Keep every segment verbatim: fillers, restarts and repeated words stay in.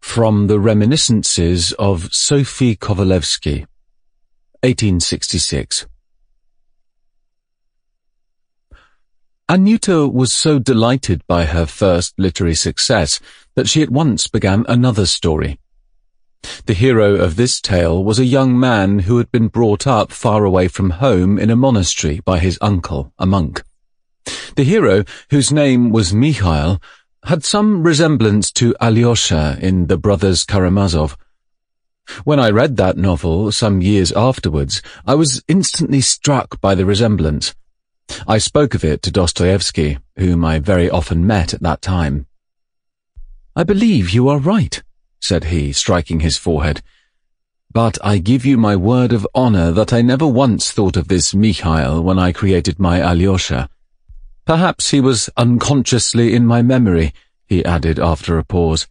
From the Reminiscences of Sophie Kovalevsky, eighteen sixty-six. Anyuta was so delighted by her first literary success that she at once began another story. The hero of this tale was a young man who had been brought up far away from home in a monastery by his uncle, a monk. The hero, whose name was Mikhail, had some resemblance to Alyosha in The Brothers Karamazov. When I read that novel some years afterwards, I was instantly struck by the resemblance. I spoke of it to Dostoevsky, whom I very often met at that time. "I believe you are right," said he, striking his forehead. "But I give you my word of honor that I never once thought of this Mikhail when I created my Alyosha. Perhaps he was unconsciously in my memory," he added after a pause.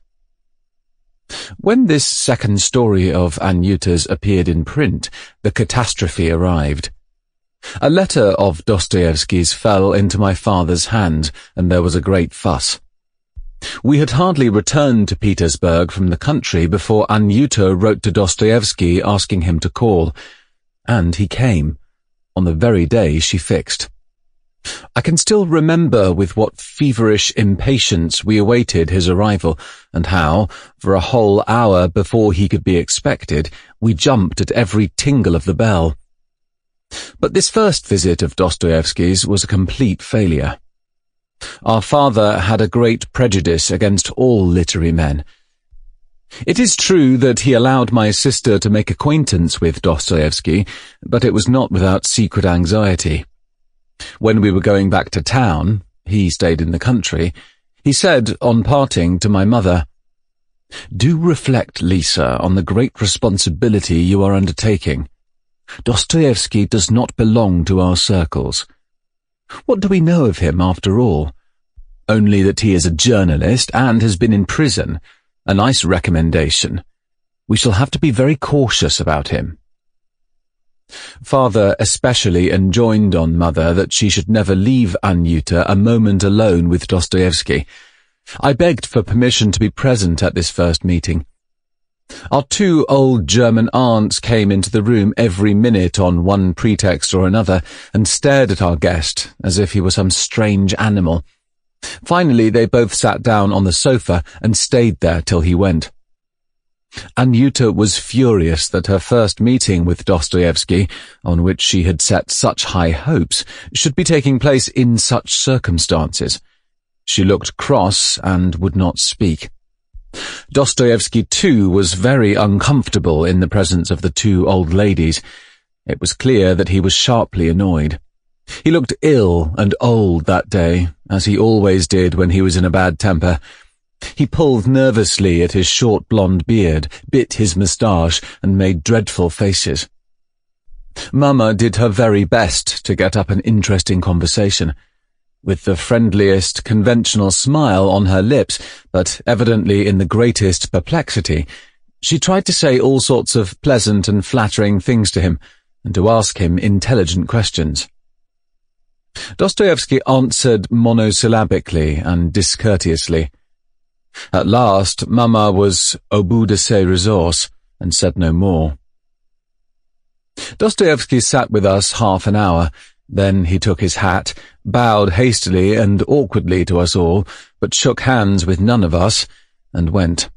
When this second story of Anyuta's appeared in print, the catastrophe arrived. A letter of Dostoevsky's fell into my father's hands, and there was a great fuss. We had hardly returned to Petersburg from the country before Anyuta wrote to Dostoevsky asking him to call, and he came, on the very day she fixed. I can still remember with what feverish impatience we awaited his arrival, and how, for a whole hour before he could be expected, we jumped at every tingle of the bell. But this first visit of Dostoevsky's was a complete failure. Our father had a great prejudice against all literary men. It is true that he allowed my sister to make acquaintance with Dostoevsky, but it was not without secret anxiety. When we were going back to town, he stayed in the country, he said on parting to my mother, "Do reflect, Lisa, on the great responsibility you are undertaking. Dostoevsky does not belong to our circles. What do we know of him, after all? Only that he is a journalist and has been in prison. A nice recommendation. We shall have to be very cautious about him." Father especially enjoined on Mother that she should never leave Anyuta a moment alone with Dostoevsky. I begged for permission to be present at this first meeting. Our two old German aunts came into the room every minute on one pretext or another and stared at our guest as if he were some strange animal. Finally, they both sat down on the sofa and stayed there till he went. Anyuta was furious that her first meeting with Dostoevsky, on which she had set such high hopes, should be taking place in such circumstances. She looked cross and would not speak. Dostoevsky, too, was very uncomfortable in the presence of the two old ladies. It was clear that he was sharply annoyed. He looked ill and old that day, as he always did when he was in a bad temper. He pulled nervously at his short blonde beard, bit his moustache, and made dreadful faces. Mamma did her very best to get up an interesting conversation. With the friendliest conventional smile on her lips, but evidently in the greatest perplexity, she tried to say all sorts of pleasant and flattering things to him, and to ask him intelligent questions. Dostoevsky answered monosyllabically and discourteously. At last, Mamma was au bout de ses ressources, and said no more. Dostoevsky sat with us half an hour. Then he took his hat, bowed hastily and awkwardly to us all, but shook hands with none of us, and went.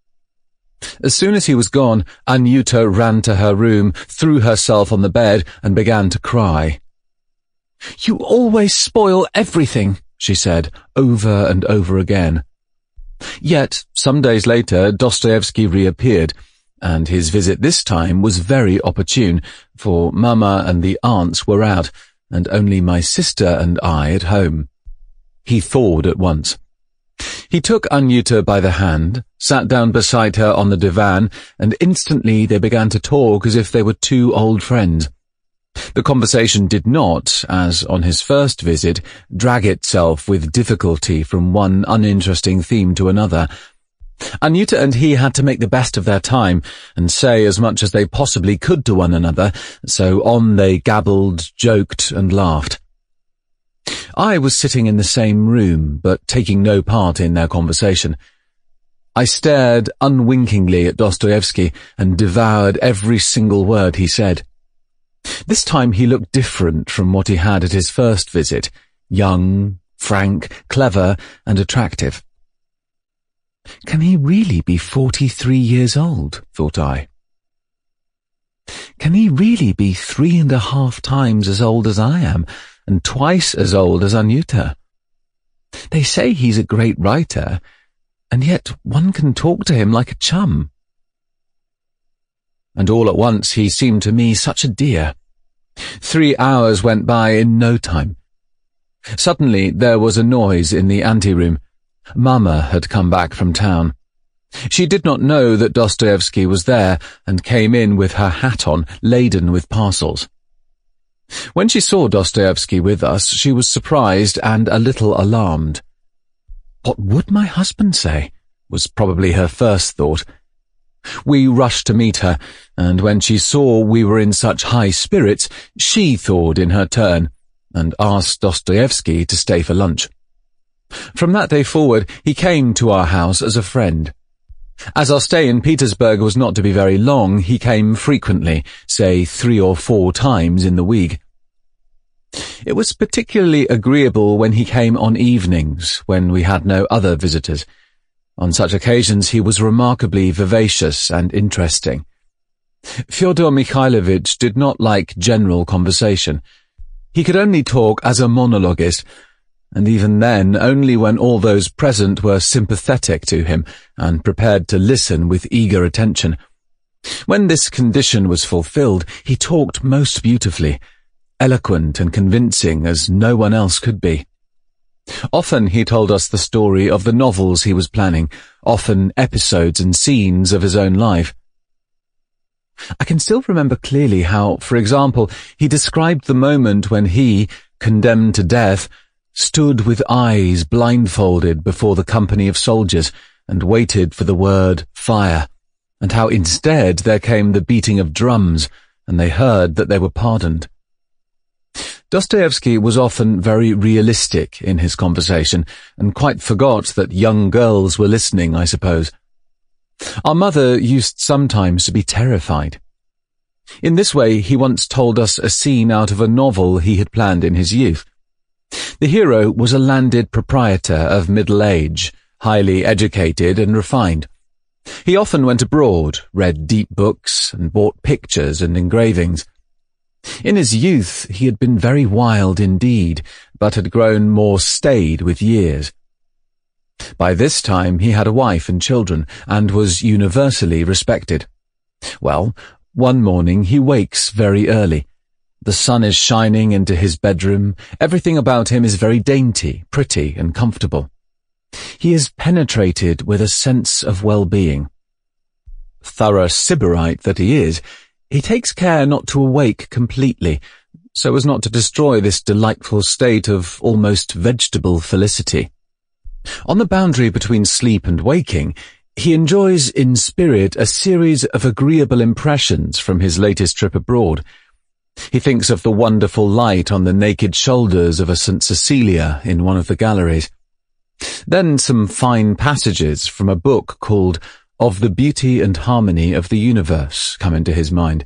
As soon as he was gone, Anyuta ran to her room, threw herself on the bed, and began to cry. "You always spoil everything," she said, over and over again. Yet, some days later, Dostoevsky reappeared, and his visit this time was very opportune, for Mamma and the aunts were out, and only my sister and I at home. He thawed at once. He took Anyuta by the hand, sat down beside her on the divan, and instantly they began to talk as if they were two old friends. The conversation did not, as on his first visit, drag itself with difficulty from one uninteresting theme to another. Anyuta and he had to make the best of their time, and say as much as they possibly could to one another, so on they gabbled, joked, and laughed. I was sitting in the same room, but taking no part in their conversation. I stared unwinkingly at Dostoevsky and devoured every single word he said. This time he looked different from what he had at his first visit, young, frank, clever, and attractive. Can he really be forty-three years old, thought I. Can he really be three and a half times as old as I am, and twice as old as Anyuta? They say he's a great writer, and yet one can talk to him like a chum. And all at once he seemed to me such a dear. Three hours went by in no time. Suddenly there was a noise in the anteroom. Mama had come back from town. She did not know that Dostoevsky was there, and came in with her hat on, laden with parcels. When she saw Dostoevsky with us, she was surprised and a little alarmed. What would my husband say? Was probably her first thought. We rushed to meet her, and when she saw we were in such high spirits, she thawed in her turn, and asked Dostoevsky to stay for lunch. From that day forward, he came to our house as a friend. As our stay in Petersburg was not to be very long, he came frequently, say three or four times in the week. It was particularly agreeable when he came on evenings, when we had no other visitors. On such occasions he was remarkably vivacious and interesting. Fyodor Mikhailovich did not like general conversation. He could only talk as a monologuist, and even then only when all those present were sympathetic to him and prepared to listen with eager attention. When this condition was fulfilled, he talked most beautifully, eloquent and convincing as no one else could be. Often he told us the story of the novels he was planning, often episodes and scenes of his own life. I can still remember clearly how, for example, he described the moment when he, condemned to death, stood with eyes blindfolded before the company of soldiers and waited for the word fire, and how instead there came the beating of drums, and they heard that they were pardoned. Dostoevsky was often very realistic in his conversation, and quite forgot that young girls were listening, I suppose. Our mother used sometimes to be terrified. In this way he once told us a scene out of a novel he had planned in his youth. The hero was a landed proprietor of middle age, highly educated and refined. He often went abroad, read deep books, and bought pictures and engravings. In his youth he had been very wild indeed, but had grown more staid with years. By this time he had a wife and children, and was universally respected. Well, one morning he wakes very early. The sun is shining into his bedroom, everything about him is very dainty, pretty, and comfortable. He is penetrated with a sense of well-being. Thorough sybarite that he is, he takes care not to awake completely, so as not to destroy this delightful state of almost vegetable felicity. On the boundary between sleep and waking, he enjoys in spirit a series of agreeable impressions from his latest trip abroad. He thinks of the wonderful light on the naked shoulders of a Saint Cecilia in one of the galleries. Then some fine passages from a book called Of the Beauty and Harmony of the Universe come into his mind.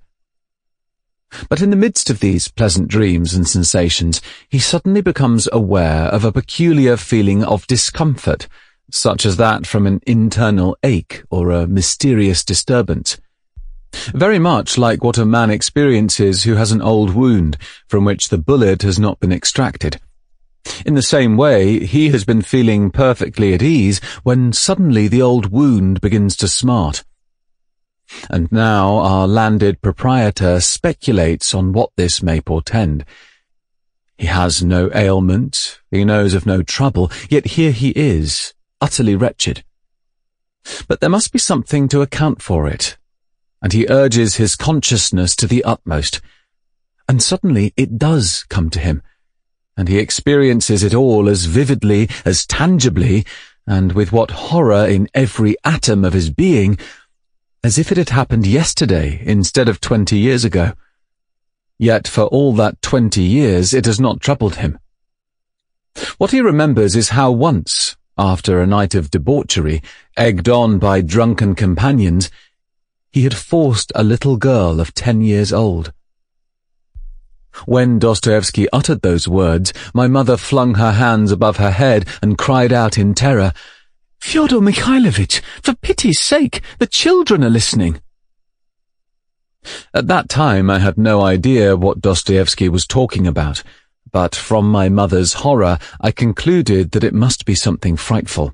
But in the midst of these pleasant dreams and sensations, he suddenly becomes aware of a peculiar feeling of discomfort, such as that from an internal ache or a mysterious disturbance. Very much like what a man experiences who has an old wound from which the bullet has not been extracted. In the same way, he has been feeling perfectly at ease when suddenly the old wound begins to smart. And now our landed proprietor speculates on what this may portend. He has no ailment, he knows of no trouble, yet here he is, utterly wretched. But there must be something to account for it, and he urges his consciousness to the utmost. And suddenly it does come to him, and he experiences it all as vividly, as tangibly, and with what horror in every atom of his being, as if it had happened yesterday instead of twenty years ago. Yet for all that twenty years it has not troubled him. What he remembers is how once, After a night of debauchery, egged on by drunken companions, he had forced a little girl of ten years old. When Dostoevsky uttered those words, my mother flung her hands above her head and cried out in terror, "Fyodor Mikhailovich, for pity's sake, the children are listening." At that time I had no idea what Dostoevsky was talking about, but from my mother's horror I concluded that it must be something frightful.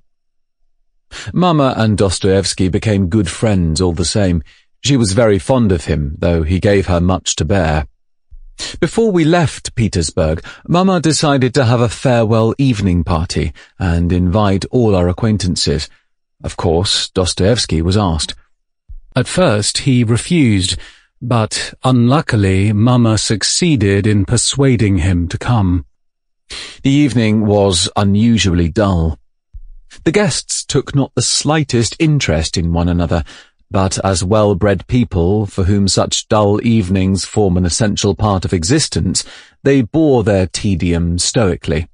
Mama and Dostoevsky became good friends all the same. She was very fond of him, though he gave her much to bear. Before we left Petersburg, Mama decided to have a farewell evening party and invite all our acquaintances. Of course, Dostoevsky was asked. At first he refused, but unluckily Mama succeeded in persuading him to come. The evening was unusually dull. The guests took not the slightest interest in one another, but as well-bred people, for whom such dull evenings form an essential part of existence, they bore their tedium stoically.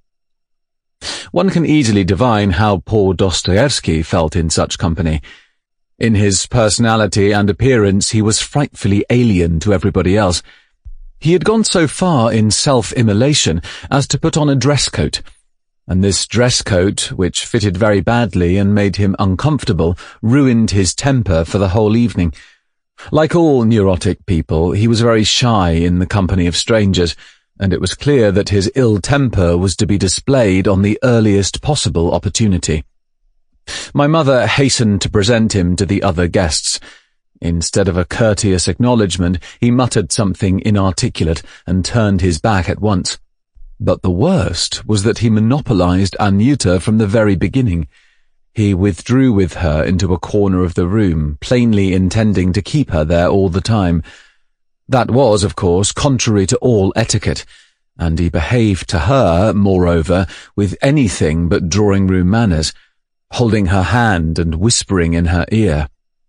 One can easily divine how poor Dostoevsky felt in such company. In his personality and appearance he was frightfully alien to everybody else. He had gone so far in self-immolation as to put on a dress coat, and this dress coat, which fitted very badly and made him uncomfortable, ruined his temper for the whole evening. Like all neurotic people, he was very shy in the company of strangers, and it was clear that his ill temper was to be displayed on the earliest possible opportunity. My mother hastened to present him to the other guests. Instead of a courteous acknowledgment, he muttered something inarticulate and turned his back at once. But the worst was that he monopolized Anyuta from the very beginning. He withdrew with her into a corner of the room, plainly intending to keep her there all the time. That was, of course, contrary to all etiquette, and he behaved to her, moreover, with anything but drawing-room manners, holding her hand and whispering in her ear.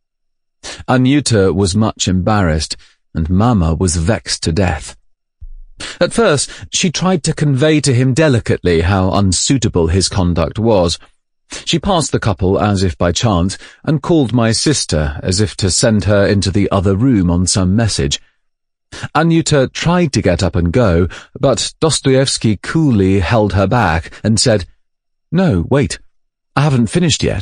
Anyuta was much embarrassed, and Mama was vexed to death. At first, she tried to convey to him delicately how unsuitable his conduct was. She passed the couple as if by chance, and called my sister as if to send her into the other room on some message. Anyuta tried to get up and go, but Dostoevsky coolly held her back and said, "No, wait, I haven't finished yet."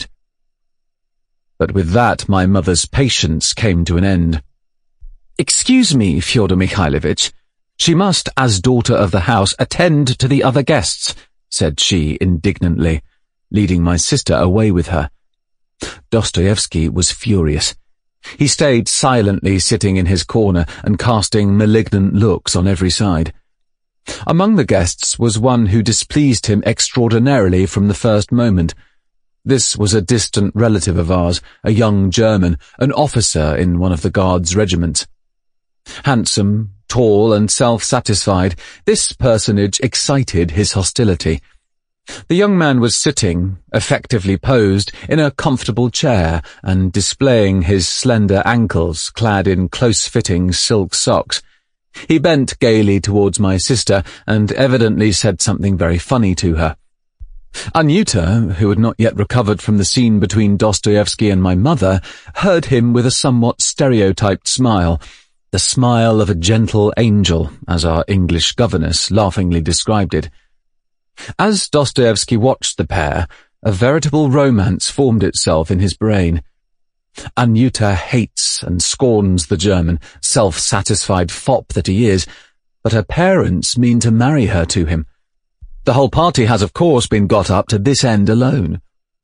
But with that my mother's patience came to an end. "Excuse me, Fyodor Mikhailovich. She must, as daughter of the house, attend to the other guests," said she indignantly, leading my sister away with her. Dostoevsky was furious. He stayed silently sitting in his corner and casting malignant looks on every side. Among the guests was one who displeased him extraordinarily from the first moment. This was a distant relative of ours, a young German, an officer in one of the Guards' regiments. Handsome, tall and self-satisfied, this personage excited his hostility. The young man was sitting, effectively posed, in a comfortable chair and displaying his slender ankles clad in close-fitting silk socks. He bent gaily towards my sister and evidently said something very funny to her. Anyuta, who had not yet recovered from the scene between Dostoevsky and my mother, heard him with a somewhat stereotyped smile, the smile of a gentle angel, as our English governess laughingly described it. As Dostoevsky watched the pair, a veritable romance formed itself in his brain. Anyuta hates and scorns the German, self-satisfied fop that he is, but her parents mean to marry her to him. The whole party has, of course, been got up to this end alone.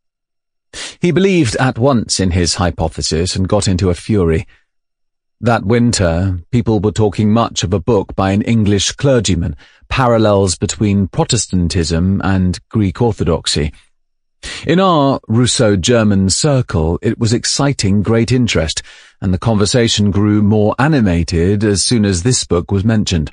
He believed at once in his hypothesis and got into a fury. That winter, people were talking much of a book by an English clergyman, Parallels Between Protestantism and Greek Orthodoxy. In our Russo-German circle, it was exciting great interest, and the conversation grew more animated as soon as this book was mentioned.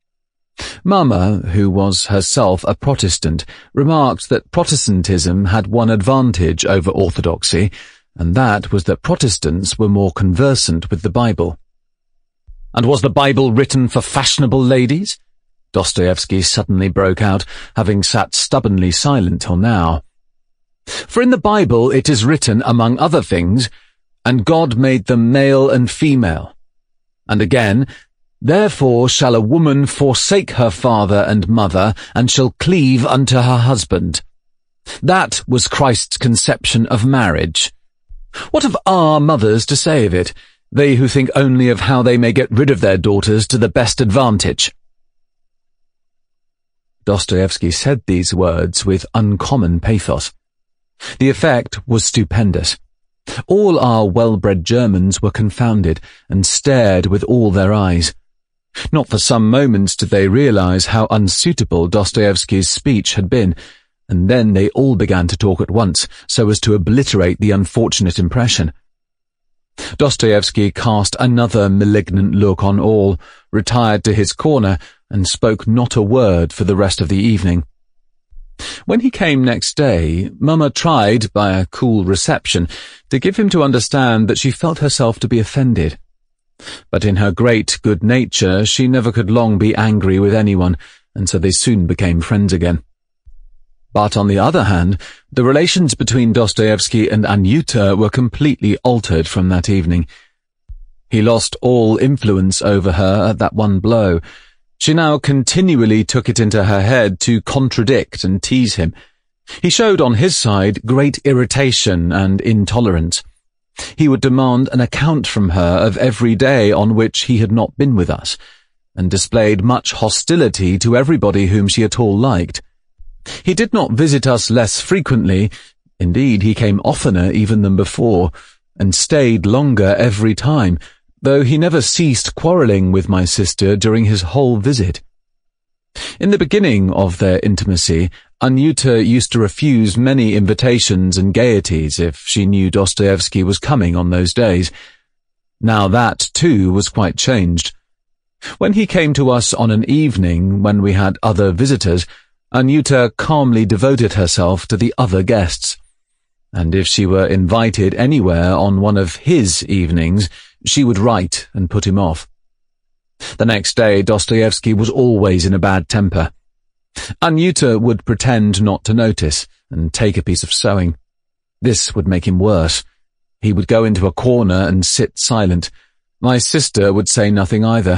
Mama, who was herself a Protestant, remarked that Protestantism had one advantage over Orthodoxy, and that was that Protestants were more conversant with the Bible. "And was the Bible written for fashionable ladies?" Dostoevsky suddenly broke out, having sat stubbornly silent till now. For in the Bible it is written, among other things, "And God made them male and female." And again, "Therefore shall a woman forsake her father and mother, and shall cleave unto her husband." That was Christ's conception of marriage. What have our mothers to say of it, they who think only of how they may get rid of their daughters to the best advantage? Dostoevsky said these words with uncommon pathos. The effect was stupendous. All our well-bred Germans were confounded and stared with all their eyes. Not for some moments did they realize how unsuitable Dostoevsky's speech had been, and then they all began to talk at once, so as to obliterate the unfortunate impression. Dostoevsky cast another malignant look on all, retired to his corner, and spoke not a word for the rest of the evening. When he came next day, Mama tried, by a cool reception, to give him to understand that she felt herself to be offended. But in her great good nature she never could long be angry with anyone, and so they soon became friends again. But on the other hand, the relations between Dostoevsky and Anyuta were completely altered from that evening. He lost all influence over her at that one blow. She now continually took it into her head to contradict and tease him. He showed on his side great irritation and intolerance. He would demand an account from her of every day on which he had not been with us, and displayed much hostility to everybody whom she at all liked. He did not visit us less frequently, indeed he came oftener even than before, and stayed longer every time, though he never ceased quarrelling with my sister during his whole visit. In the beginning of their intimacy, Anyuta used to refuse many invitations and gaieties if she knew Dostoevsky was coming on those days. Now that, too, was quite changed. When he came to us on an evening when we had other visitors, Anyuta calmly devoted herself to the other guests, and if she were invited anywhere on one of his evenings, she would write and put him off. The next day Dostoevsky was always in a bad temper. Anyuta would pretend not to notice and take a piece of sewing. This would make him worse. He would go into a corner and sit silent. My sister would say nothing either.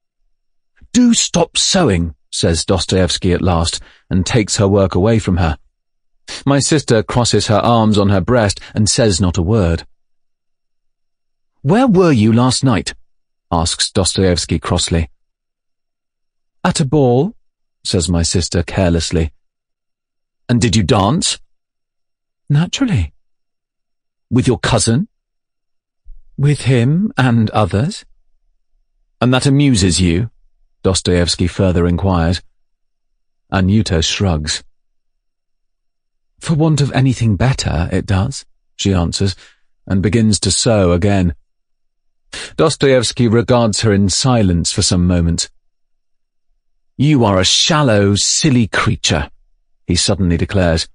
"Do stop sewing," says Dostoevsky at last, and takes her work away from her. My sister crosses her arms on her breast and says not a word. "Where were you last night?" asks Dostoevsky crossly. "At a ball," says my sister carelessly. "And did you dance?" "Naturally." "With your cousin?" "With him and others." "And that amuses you?" Dostoevsky further inquires. Anyuta shrugs. "For want of anything better, it does," she answers, and begins to sew again. Dostoevsky regards her in silence for some moments. "You are a shallow, silly creature," he suddenly declares.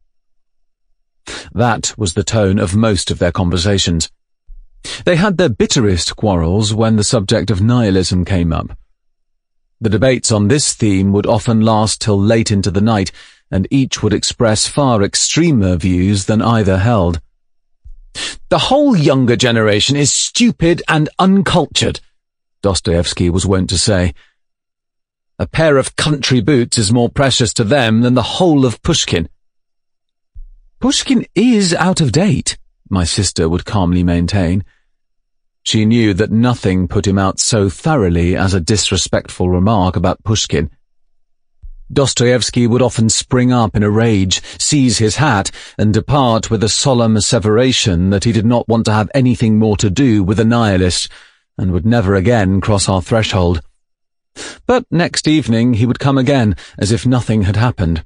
That was the tone of most of their conversations. They had their bitterest quarrels when the subject of nihilism came up. The debates on this theme would often last till late into the night, and each would express far extremer views than either held. "The whole younger generation is stupid and uncultured," Dostoevsky was wont to say. "A pair of country boots is more precious to them than the whole of Pushkin." "Pushkin is out of date," my sister would calmly maintain. She knew that nothing put him out so thoroughly as a disrespectful remark about Pushkin. Dostoevsky would often spring up in a rage, seize his hat, and depart with a solemn asseveration that he did not want to have anything more to do with a nihilist, and would never again cross our threshold. But next evening he would come again, as if nothing had happened.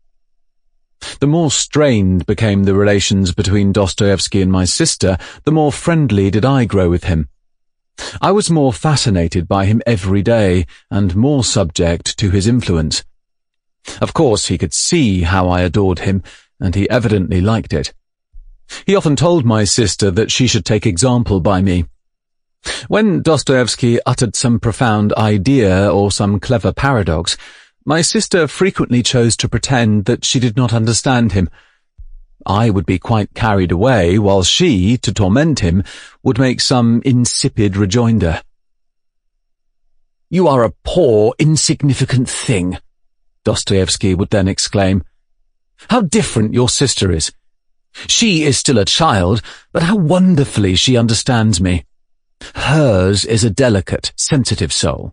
The more strained became the relations between Dostoevsky and my sister, the more friendly did I grow with him. I was more fascinated by him every day, and more subject to his influence. Of course he could see how I adored him, and he evidently liked it. He often told my sister that she should take example by me. When Dostoevsky uttered some profound idea or some clever paradox, my sister frequently chose to pretend that she did not understand him. I would be quite carried away, while she, to torment him, would make some insipid rejoinder. "You are a poor, insignificant thing," Dostoevsky would then exclaim. "How different your sister is. She is still a child, but how wonderfully she understands me. Hers is a delicate, sensitive soul."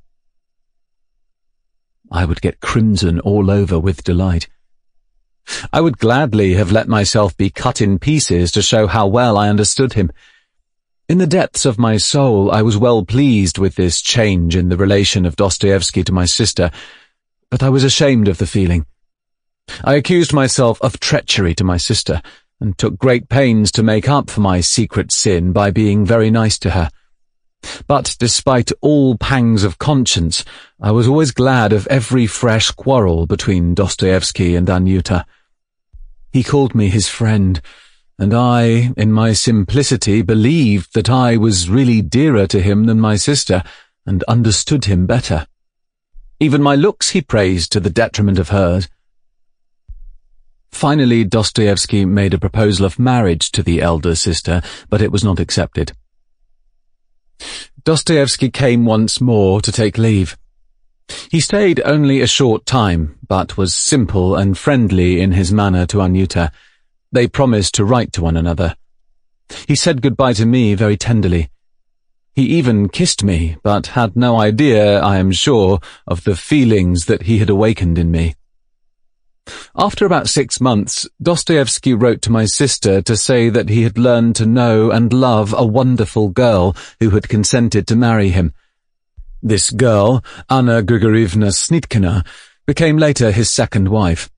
I would get crimson all over with delight. I would gladly have let myself be cut in pieces to show how well I understood him. In the depths of my soul, I was well pleased with this change in the relation of Dostoevsky to my sister, but I was ashamed of the feeling. I accused myself of treachery to my sister, and took great pains to make up for my secret sin by being very nice to her. But despite all pangs of conscience, I was always glad of every fresh quarrel between Dostoevsky and Anyuta. He called me his friend, and I, in my simplicity, believed that I was really dearer to him than my sister, and understood him better. Even my looks he praised to the detriment of hers. Finally, Dostoevsky made a proposal of marriage to the elder sister, but it was not accepted. Dostoevsky came once more to take leave. He stayed only a short time, but was simple and friendly in his manner to Anyuta. They promised to write to one another. He said goodbye to me very tenderly. He even kissed me, but had no idea, I am sure, of the feelings that he had awakened in me. After about six months, Dostoevsky wrote to my sister to say that he had learned to know and love a wonderful girl who had consented to marry him. This girl, Anna Grigorievna Snitkina, became later his second wife.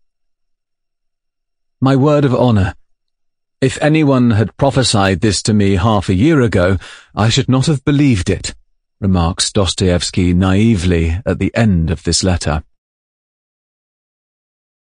My word of honor, if anyone had prophesied this to me half a year ago, I should not have believed it, remarks Dostoevsky naively at the end of this letter.